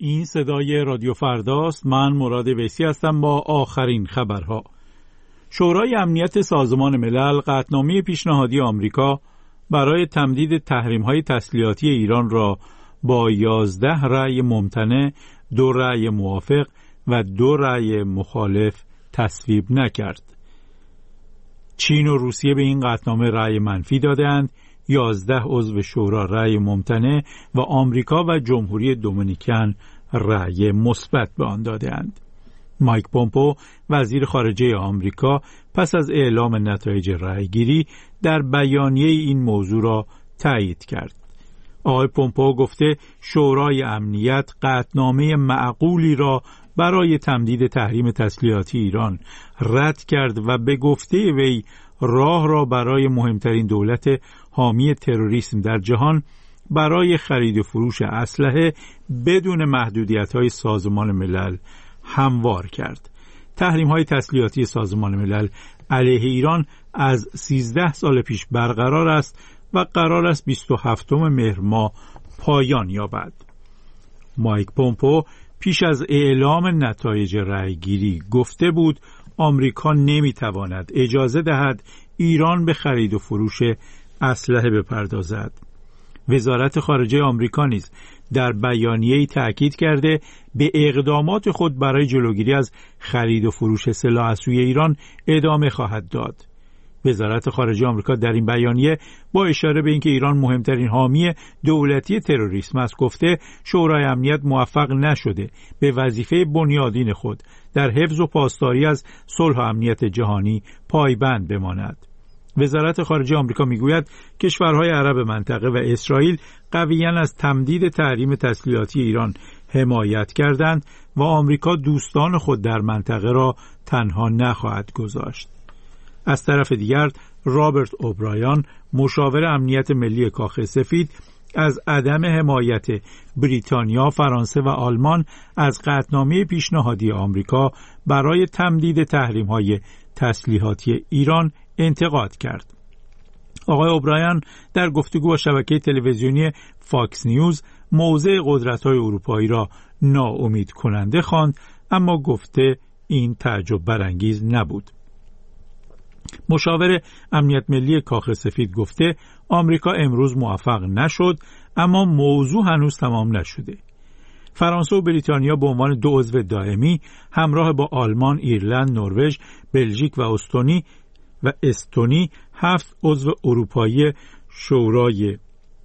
این صدای رادیو فرداست. من مراد ویسی هستم با آخرین خبرها. شورای امنیت سازمان ملل قطعنامه پیشنهادی آمریکا برای تمدید تحریم‌های تسلیحاتی ایران را با 11 رأی ممتنع، 2 رأی موافق و 2 رأی مخالف تصویب نکرد. چین و روسیه به این قطعنامه رأی منفی دادند، 11 عضو شورا رأی ممتنع و آمریکا و جمهوری دومینیکن رأی مثبت به آن دادند. مایک پومپو وزیر خارجه آمریکا پس از اعلام نتایج رأیگیری در بیانیه این موضوع را تایید کرد. آقای پومپو گفته شورای امنیت قطعنامه معقولی را برای تمدید تحریم تسلیحاتی ایران رد کرد و به گفته وی راه را برای مهمترین دولت حامی تروریسم در جهان برای خرید و فروش اسلحه بدون محدودیت‌های سازمان ملل هموار کرد. تحریم‌های تسلیحاتی سازمان ملل علیه ایران از 13 سال پیش برقرار است و قرار است 27 مهر ماه پایان یابد. مایک پومپو پیش از اعلام نتایج رأیگیری گفته بود آمریکا نمیتواند اجازه دهد ایران به خرید و فروش اسلحه بپردازد. وزارت خارجه آمریکا نیز در بیانیه‌ای تأکید کرده به اقدامات خود برای جلوگیری از خرید و فروش سلاح از سوی ایران ادامه خواهد داد. وزارت خارجه آمریکا در این بیانیه با اشاره به اینکه ایران مهمترین حامی دولتی تروریسم است گفته شورای امنیت موفق نشده به وظیفه بنیادین خود در حفظ و پاسداری از صلح و امنیت جهانی پایبند بماند. وزارت خارجه آمریکا میگوید کشورهای عرب منطقه و اسرائیل قویاً از تمدید تحریم تسلیحاتی ایران حمایت کردند و آمریکا دوستان خود در منطقه را تنها نخواهد گذاشت. از طرف دیگر رابرت اوبرایان مشاور امنیت ملی کاخ سفید از عدم حمایت بریتانیا، فرانسه و آلمان از قطعنامه پیشنهادی آمریکا برای تمدید تحریم‌های تسلیحاتی ایران انتقاد کرد. آقای اوبرایان در گفتگو با شبکه تلویزیونی فاکس نیوز موضع قدرت‌های اروپایی را ناامید کننده خواند، اما گفته این تعجب برانگیز نبود. مشاور امنیت ملی کاخ سفید گفته آمریکا امروز موفق نشد، اما موضوع هنوز تمام نشده. فرانسه و بریتانیا به عنوان 2 عضو دائمی همراه با آلمان، ایرلند، نروژ، بلژیک و استونی 7 عضو اروپایی شورای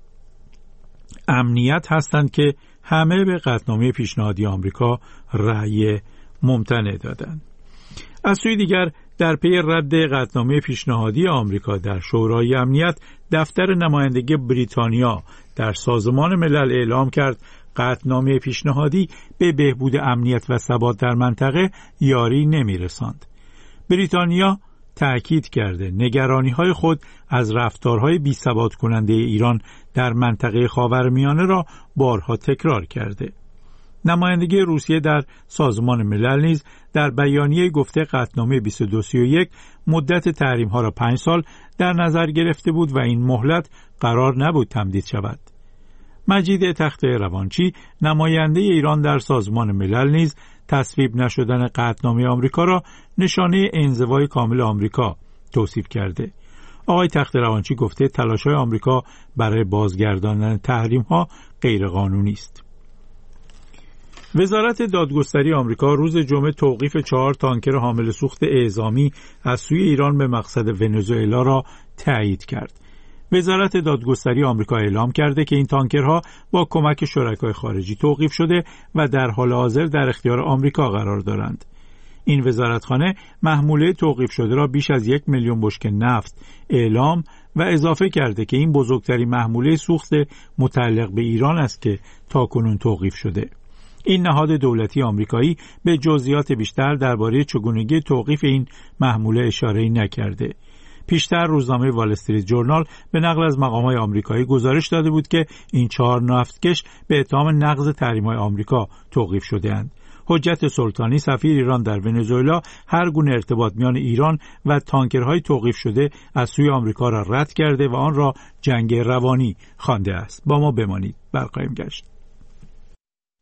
امنیت هستند که همه به قطعنامه پیشنهادی آمریکا رأی ممتنع دادند. از سوی دیگر در پی رد قطعنامه پیشنهادی آمریکا در شورای امنیت، دفتر نمایندگی بریتانیا در سازمان ملل اعلام کرد قطعنامه پیشنهادی به بهبود امنیت و ثبات در منطقه یاری نمی‌رساند. بریتانیا تأکید کرده نگرانی‌های خود از رفتارهای بی‌ثبات کننده ایران در منطقه خاورمیانه را بارها تکرار کرده. نمایندگی روسیه در سازمان ملل نیز در بیانیه گفته قطعنامه 2231 مدت تحریم‌ها را 5 سال در نظر گرفته بود و این مهلت قرار نبود تمدید شود. مجید تخت روانچی نماینده ایران در سازمان ملل نیز تصویب نشدن قطعنامه آمریکا را نشانه انزوای کامل آمریکا توصیف کرده. آقای تخت روانچی گفته تلاش‌های آمریکا برای بازگرداندن تحریم‌ها غیرقانونی است. وزارت دادگستری آمریکا روز جمعه توقیف 4 تانکر حامل سوخت اعزامی از سوی ایران به مقصد ونزوئلا را تایید کرد. وزارت دادگستری آمریکا اعلام کرده که این تانکرها با کمک شرکای خارجی توقیف شده و در حال حاضر در اختیار آمریکا قرار دارند. این وزارتخانه محموله توقیف شده را بیش از 1 میلیون بشکه نفت اعلام و اضافه کرده که این بزرگترین محموله سوخت متعلق به ایران است که تاکنون توقیف شده. این نهاد دولتی آمریکایی به جزئیات بیشتر درباره چگونگی توقیف این محموله اشاره‌ای نکرده. پیشتر روزنامه وال استریت جورنال به نقل از مقام‌های آمریکایی گزارش داده بود که این 4 نفتکش به اتهام نقض تحریم‌های آمریکا توقیف شده‌اند. حجت سلطانی سفیر ایران در ونزوئلا هر گونه ارتباط میان ایران و تانکرهای توقیف شده از سوی آمریکا را رد کرده و آن را جنگ روانی خوانده است. با ما بمانید، برقایم گشت.